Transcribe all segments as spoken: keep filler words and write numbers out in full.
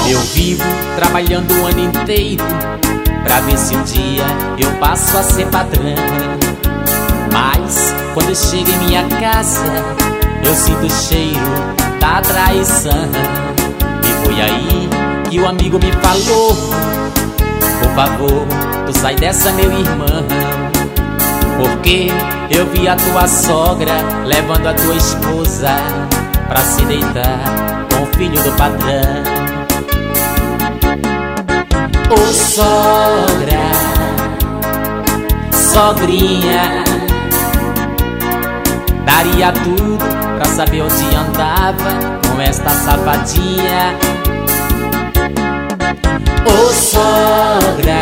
Eu vivo trabalhando o ano inteiro pra ver se um dia eu passo a ser patrão. Mas quando eu chego em minha casa, eu sinto o cheiro da traição. E foi aí que o amigo me falou: por favor, tu sai dessa, meu irmão, porque eu vi a tua sogra levando a tua esposa pra se deitar com o filho do patrão. Ô sogra, sogrinha, daria tudo pra saber onde andava com esta safadinha. Ô sogra,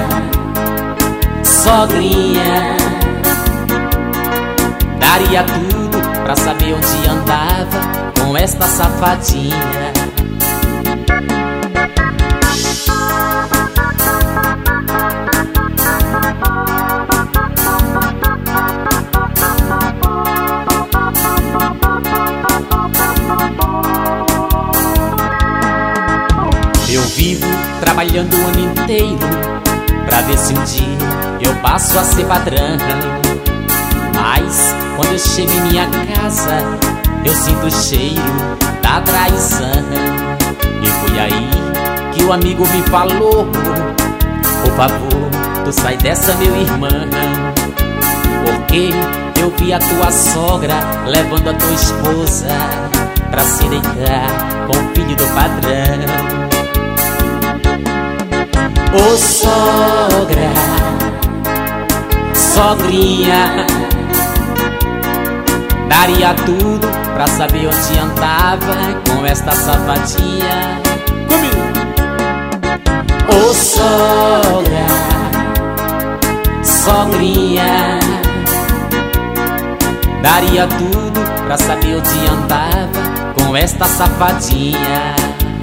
sogrinha, daria tudo pra saber onde andava com esta safadinha. Eu vivo trabalhando o ano inteiro pra ver se um dia eu passo a ser patrão. Mas quando eu chego em minha casa, eu sinto o cheiro da traição. E foi aí que o amigo me falou: por favor, tu sai dessa, meu irmão, porque eu vi a tua sogra levando a tua esposa pra se deitar com o filho do patrão. Ô sogra, sogrinha, daria tudo pra saber onde andava com esta safadinha. Comigo! Ô sogra, sogrinha, daria tudo pra saber onde andava com esta safadinha.